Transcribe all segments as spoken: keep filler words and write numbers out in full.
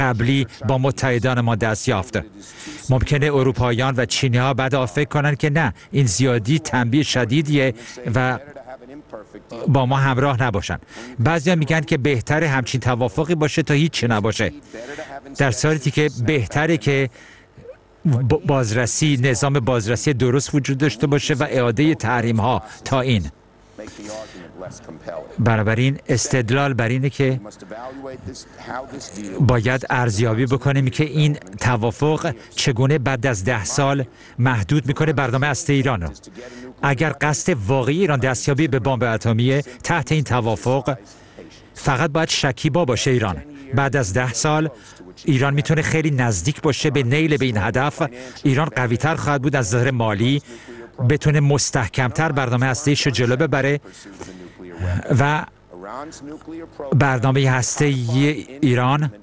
قبلی با متحدان ما دست یافت. ممکنه اروپاییان و چینی ها بعد فکر کنن که نه، این زیادی تنبیه شدیدیه و با ما همراه نباشن. بعضیا میگن که بهتره همچین توافقی باشه تا هیچ نباشه، در صورتی که بهتره که بازرسی نظام بازرسی درست وجود داشته باشه و اعاده تحریم ها تا این. بنابراین استدلال بر اینه که باید ارزیابی بکنیم که این توافق چگونه بعد از ده سال محدود میکنه برنامه هسته ایران رو. اگر قصد واقعی ایران دستیابی به بمب اتمی تحت این توافق، فقط باید شکیبا باشه ایران. بعد از ده سال ایران میتونه خیلی نزدیک باشه به نیل به این هدف. ایران قوی‌تر خواهد بود از نظر مالی، بتونه مستحکمتر برنامه هسته‌ایش رو جلو ببره و برنامه هسته‌ای ایران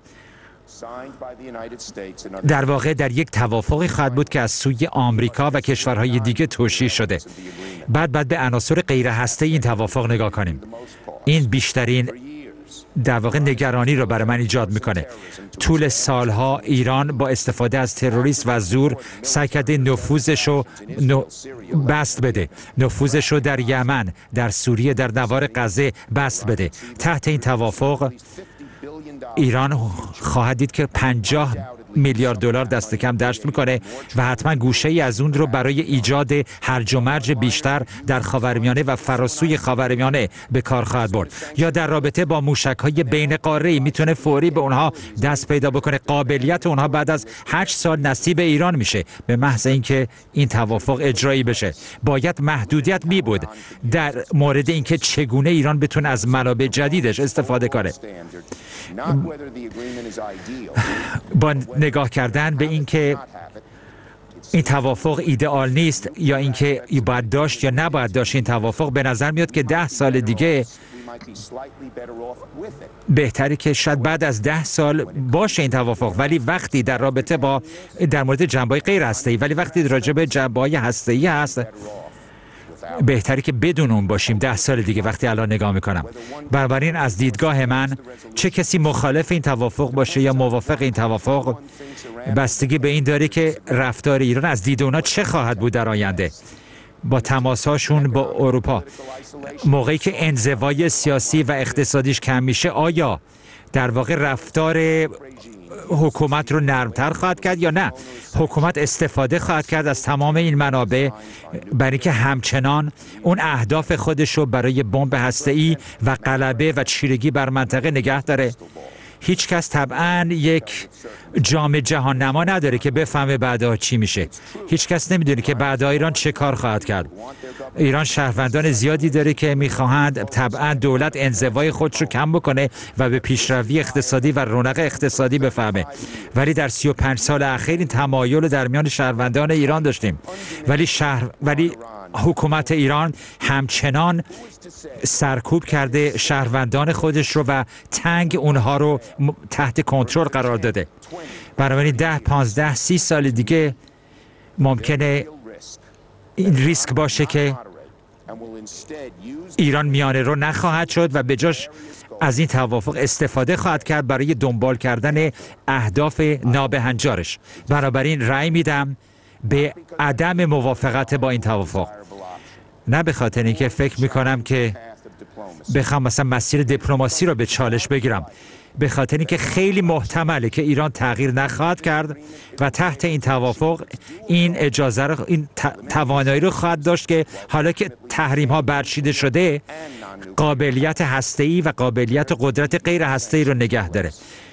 در واقع در یک توافقی خواهد بود که از سوی آمریکا و کشورهای دیگه توشیح شده. بعد بعد به عناصر غیر هسته‌ای این توافق نگاه کنیم. این بیشترین در واقع نگرانی رو برای من ایجاد میکنه. طول سالها ایران با استفاده از تروریست و زور سعی کرده نفوذش رو بست بده، نفوذش رو در یمن، در سوریه، در نوار غزه بست بده. تحت این توافق ایران خواهد دید که پنجاه میلیارد دلار دست کم دشت میکنه و حتما گوشه ای از اون رو برای ایجاد هرج و مرج بیشتر در خاورمیانه و فراسوی خاورمیانه به کار خواهد برد. یا در رابطه با موشک‌های بین قاره‌ای میتونه فوری به اونها دست پیدا بکنه. قابلیت اونها بعد از هشت سال نصیب ایران میشه به محض اینکه این توافق اجرایی بشه. باید محدودیت می بود در مورد اینکه چگونه ایران بتونه از منابع جدیدش استفاده کنه. با نگاه کردن به اینکه این توافق ایدئال نیست یا اینکه باید داشت یا نباید داشت این توافق، به نظر میاد که ده سال دیگه بهتره که شاید بعد از ده سال باشه این توافق، ولی وقتی در رابطه با در مورد جنبه‌های غیر هسته‌ای، ولی وقتی راجع به جنبه‌های هسته‌ای هست بهتره که بدون اون باشیم ده سال دیگه. وقتی الان نگاه میکنم، بنابراین از دیدگاه من چه کسی مخالف این توافق باشه یا موافق این توافق بستگی به این داره که رفتار ایران از دید اونا چه خواهد بود در آینده با تماسهاشون با اروپا. موقعی که انزوای سیاسی و اقتصادیش کم میشه، آیا در واقع رفتار حکومت رو نرمتر خواهد کرد یا نه حکومت استفاده خواهد کرد از تمام این منابع برای که همچنان اون اهداف خودش رو برای بمب هسته‌ای و غلبه و چیرگی بر منطقه نگه داره؟ هیچ کس طبعاً یک جام جهان نما نداره که بفهمه بعدها چی میشه. هیچ کس نمیدونه که بعدها ایران چه کار خواهد کرد. ایران شهروندان زیادی داره که میخواهند طبعاً دولت انزوای خودش رو کم بکنه و به پیشروی اقتصادی و رونق اقتصادی بفهمه. ولی در سی و پنج سال اخیر این تمایل رو در میان شهروندان ایران داشتیم. ولی شهر ولی حکومت ایران همچنان سرکوب کرده شهروندان خودش رو و تنگ اونها رو تحت کنترل قرار داده. بنابراین ده، پانزده، سی سال دیگه ممکنه این ریسک باشه که ایران میانه رو نخواهد شد و به جاش از این توافق استفاده خواهد کرد برای دنبال کردن اهداف نابهنجارش. بنابراین رأی میدم به عدم موافقت با این توافق. نه به خاطر اینکه فکر میکنم که بخوام مثلا مسیر دیپلماسی رو به چالش بگیرم، به خاطر اینکه خیلی محتمله که ایران تغییر نخواهد کرد و تحت این توافق این اجازه رو، این توانایی رو خواهد داشت که حالا که تحریم ها برچیده شده قابلیت هسته‌ای و قابلیت و قدرت غیر هسته‌ای رو نگه داره.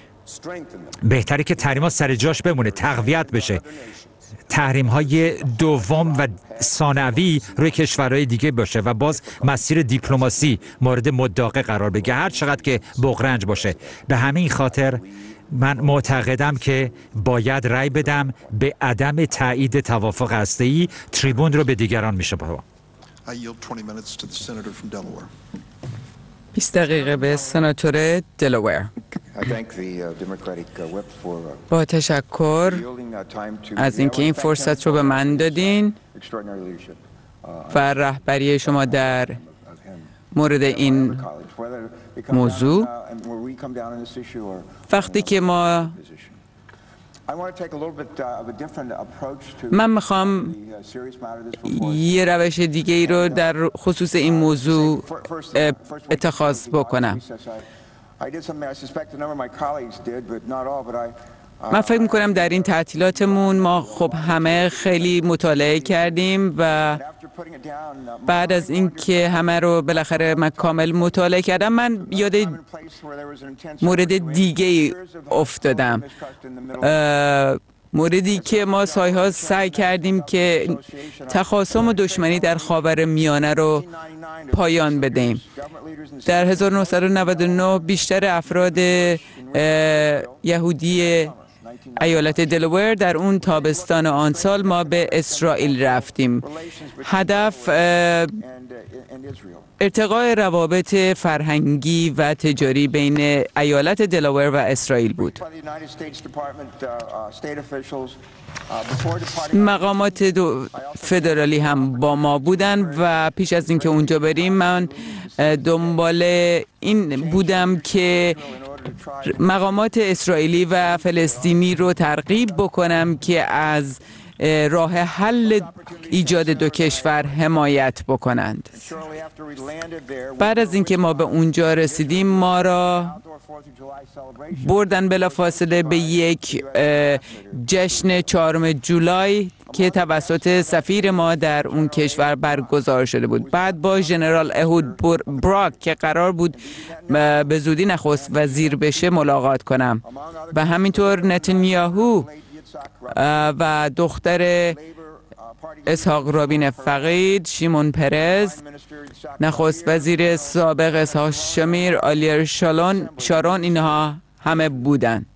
بهتره که تحریم ها سر جاش بمونه، تقویت بشه، تحریم های دوم و ثانوی روی کشورهای دیگه باشه و باز مسیر دیپلماسی مورد مداقه قرار بگیره، هر چقدر که بغرنج باشه. به همین خاطر من معتقدم که باید رأی بدم به عدم تایید توافق هسته‌ای. تریبون رو به دیگران میشه با بیست دقیقه به سناتور دلاویر. با تشکر از اینکه این فرصت رو به من دادین و رهبری شما در مورد این موضوع. وقتی که ما من میخوام یه روش دیگه ای رو در خصوص این موضوع اتخاذ بکنم. من فکر میکنم در این تعطیلاتمون ما خب همه خیلی مطالعه کردیم و بعد از اینکه همه رو بالاخره من کامل مطالعه کردم، من یاد مورد دیگه افتادم، موردی که ما سالها سعی کردیم که تخاصم و دشمنی در خاورمیانه رو پایان بدهیم. در هزار و نهصد و نود و نه بیشتر افراد یهودی ایالت دلاویر در اون تابستان آن سال ما به اسرائیل رفتیم. هدف ارتقاء روابط فرهنگی و تجاری بین ایالت دلاویر و اسرائیل بود. مقامات فدرالی هم با ما بودن و پیش از اینکه اونجا بریم من دنبال این بودم که مقامات اسرائیلی و فلسطینی رو ترغیب بکنم که از راه حل ایجاد دو کشور حمایت بکنند. بعد از اینکه ما به اونجا رسیدیم ما را بردن بلافاصله به یک جشن چهارم جولای که توسط سفیر ما در اون کشور برگزار شده بود. بعد با ژنرال اهود براک که قرار بود به زودی نخست وزیر بشه ملاقات کنم و همینطور نتانیاهو و دختر اسحاق رابین فقید، شیمون پرز، نخست وزیر سابق اسحاق شمیر، آلیر شالون شارون، اینها همه بودن.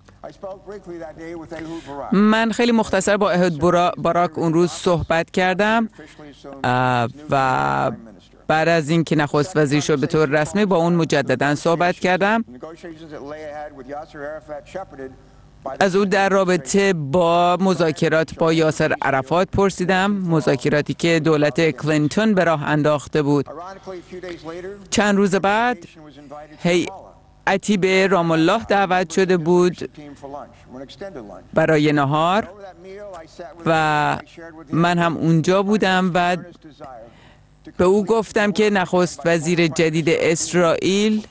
من خیلی مختصر با اهود باراک اون روز صحبت کردم و بعد از اینکه نخست وزیر شد به طور رسمی با اون مجددا صحبت کردم. از او در رابطه با مذاکرات با یاسر عرفات پرسیدم، مذاکراتی که دولت کلینتون به راه انداخته بود. چند روز بعد هیئتی به رام الله دعوت شده بود برای نهار و من هم اونجا بودم و به او گفتم که نخست وزیر جدید اسرائیل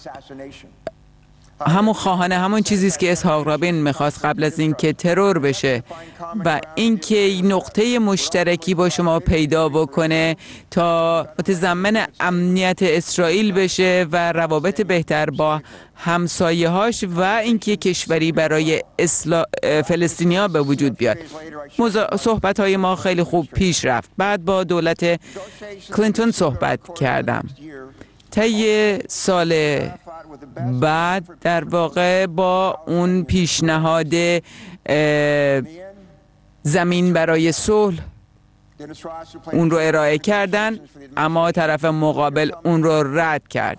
همون خواهان همون چیزی است که اسحاق رابین میخواست قبل از اینکه ترور بشه و اینکه نقطه مشترکی با شما پیدا بکنه تا متضمن امنیت اسرائیل بشه و روابط بهتر با همسایه‌هاش و اینکه کشوری برای اسلا... فلسطینیا به وجود بیاد. صحبت‌های ما خیلی خوب پیش رفت. بعد با دولت کلینتون صحبت کردم. طی سال بعد در واقع با اون پیشنهاد زمین برای صلح اون رو ارائه کردن، اما طرف مقابل اون رو رد کرد.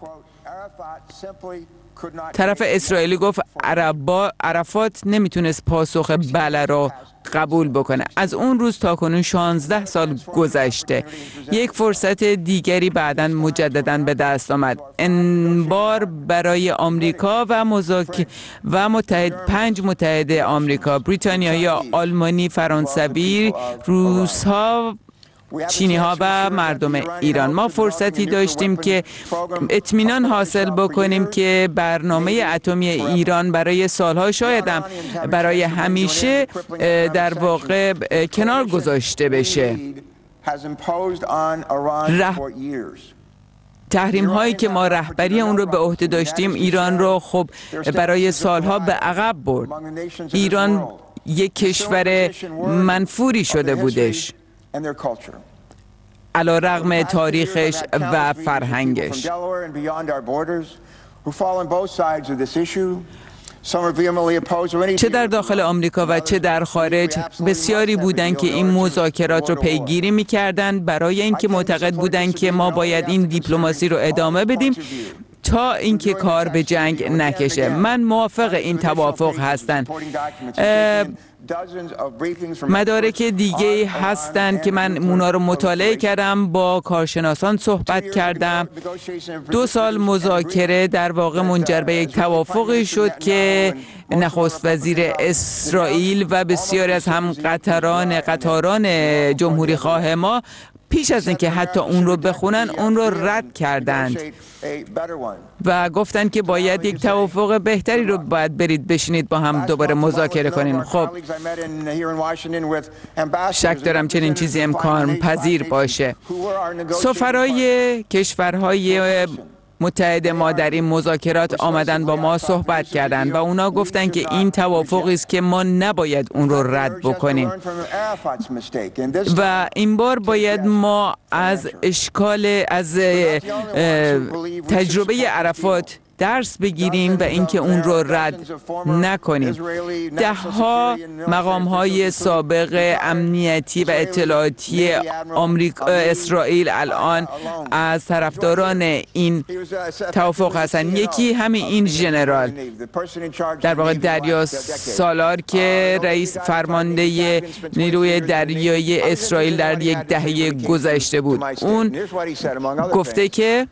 طرف اسرائیلی گفت عربا عرفات نمیتونست پاسخ بله رو قبول بکنه. از اون روز تا کنون شانزده سال گذشته. یک فرصت دیگری بعداً مجدداً به دست آمد. این بار برای آمریکا و مذاکره و متحد پنج متحد آمریکا، بریتانیا یا آلمانی، فرانسوی، روس‌ها، چینی ها و مردم ایران. ما فرصتی داشتیم که اطمینان حاصل بکنیم که برنامه اتمی ایران برای سالها، شاید هم برای همیشه در واقع کنار گذاشته بشه. رح... تحریم هایی که ما رهبری اون رو به عهده داشتیم ایران رو خب برای سالها به عقب برد. ایران یک کشور منفوری شده بودش علی رغم تاریخش و فرهنگش. چه در داخل آمریکا و چه در خارج بسیاری بودند که این مذاکرات رو پیگیری می‌کردند برای اینکه معتقد بودند که ما باید این دیپلماسی رو ادامه بدیم تا اینکه کار به جنگ نکشه. من موافق این توافق هستم. مدارک دیگه هستند که من اونا رو مطالعه کردم، با کارشناسان صحبت کردم. دو سال مذاکره در واقع منجر به یک توافقی شد که نخست وزیر اسرائیل و بسیاری از همقطران قطاران جمهوری خواه ما پیش از اینکه حتی اون رو بخونن اون رو رد کردند و گفتند که باید یک توافق بهتری رو باید برید بشینید با هم دوباره مذاکره کنین. خب شک دارم چنین چیزی امکان پذیر باشه. سفرای کشورهای متحد ما در این مذاکرات آمدن با ما صحبت کردند و اونا گفتن که این توافقی است که ما نباید اون رو رد بکنیم و این بار باید ما از اشکال از تجربه عرفات درس بگیریم و اینکه اون رو رد نکنیم. ده ها مقام های سابق امنیتی و اطلاعاتی آمریکا اسرائیل الان از طرفداران این توافق هستند. یکی همین این ژنرال در واقع دریا سالار که رئیس فرمانده نیروی دریایی اسرائیل در یک دهه گذشته بود، اون گفته که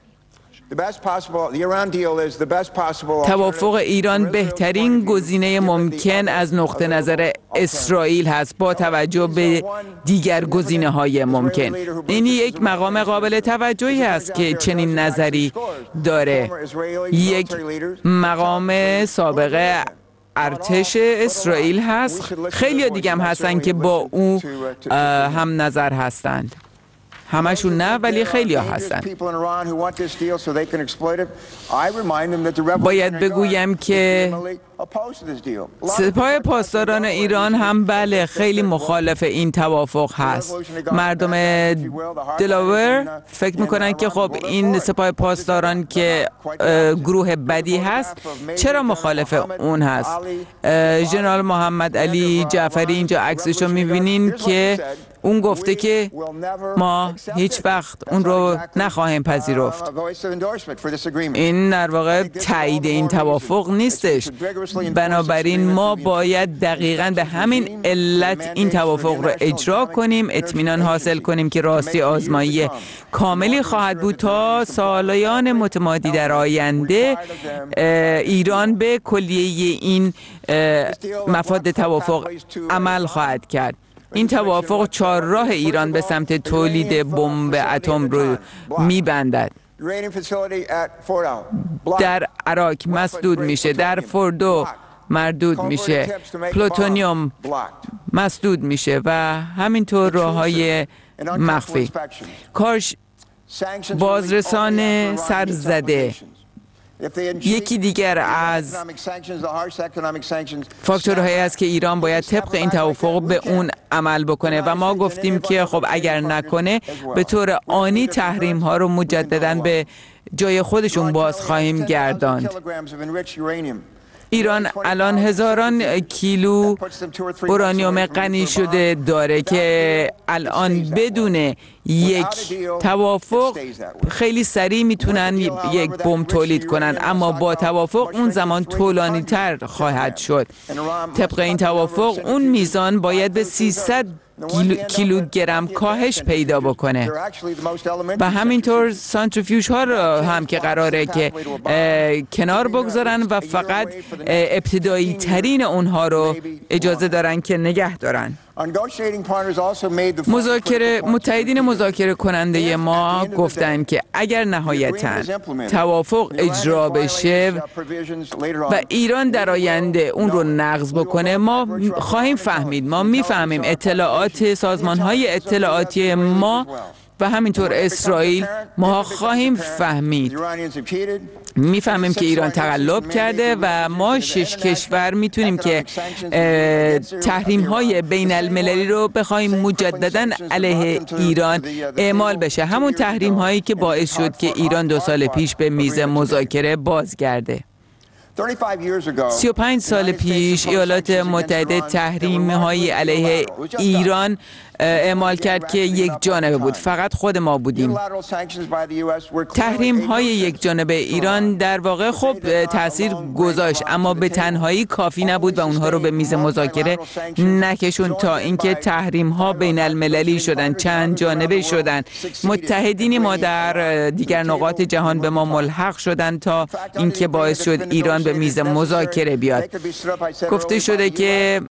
توافق ایران بهترین گزینه ممکن از نقطه نظر اسرائیل هست با توجه به دیگر گزینه‌های ممکن. این یک مقام قابل توجهی است که چنین نظری داره. یک مقام سابق ارتش اسرائیل هست، خیلی دیگه هم هستن که با او هم نظر هستند. همشون نه ولی خیلی ها هستن. باید بگویم که سپاه پاسداران ایران هم بله خیلی مخالف این توافق هست. مردم دلاور فکر میکنن که خب این سپاه پاسداران که گروه بدی هست چرا مخالف اون هست. ژنرال محمد علی جعفری اینجا عکسشو میبینین که اون گفته که ما هیچ وقت اون رو نخواهیم پذیرفت. این در واقع تایید این توافق نیستش. بنابراین ما باید دقیقاً به همین علت این توافق رو اجرا کنیم، اطمینان حاصل کنیم که راستی آزمایی کاملی خواهد بود تا سالیان متمادی در آینده ایران به کلیه این مفاد توافق عمل خواهد کرد. این توافق چهارراه ایران به سمت تولید بمب اتم رو می‌بندد. در عراق مسدود میشه، در فوردو مردود میشه، پلوتونیوم مسدود میشه و همینطور راه‌های مخفی. کارش بازرسان سرزده یکی دیگر از فاکتورهایی است که ایران باید طبق این توافق به اون عمل بکنه و ما گفتیم که خب اگر نکنه به طور آنی تحریم ها رو مجدداً به جای خودشون باز خواهیم گرداند. ایران الان هزاران کیلو اورانیوم غنی شده داره که الان بدون یک توافق خیلی سریع میتونن یک بمب تولید کنن، اما با توافق اون زمان طولانی تر خواهد شد. طبق این توافق اون میزان باید به سیصد کیلوگرم کاهش پیدا بکنه و همینطور سانتریفیوژ ها رو هم که قراره که کنار بگذارن و فقط ابتدایی ترین اونها رو اجازه دارن که نگه دارن. مذاکره متحدین مذاکره کننده ما گفتند که اگر نهایتاً توافق اجرا بشه و ایران در آینده اون رو نقض بکنه، ما خواهیم فهمید، ما میفهمیم اطلاعات سازمان‌های اطلاعاتی ما و همینطور اسرائیل ما خواهیم فهمید، میفهمیم که ایران تقلب کرده و ما شش کشور میتونیم که تحریم های بین المللی رو بخوایم مجددا علیه ایران اعمال بشه، همون تحریم هایی که باعث شد که ایران دو سال پیش به میز مذاکره بازگرده. سی و پنج سال پیش ایالات متحده تحریم‌های علیه ایران اعمال کرد که یک جانبه بود، فقط خود ما بودیم. تحریم های یک جانبه ایران در واقع خب تاثیر گذاشت، اما به تنهایی کافی نبود و اونها رو به میز مذاکره نکشون تا اینکه تحریم ها بین المللی شدن، چند جانبه شدن. متحدین ما در دیگر نقاط جهان به ما ملحق شدن تا اینکه باعث شد ایران به میز مذاکره بیاد. گفته شده که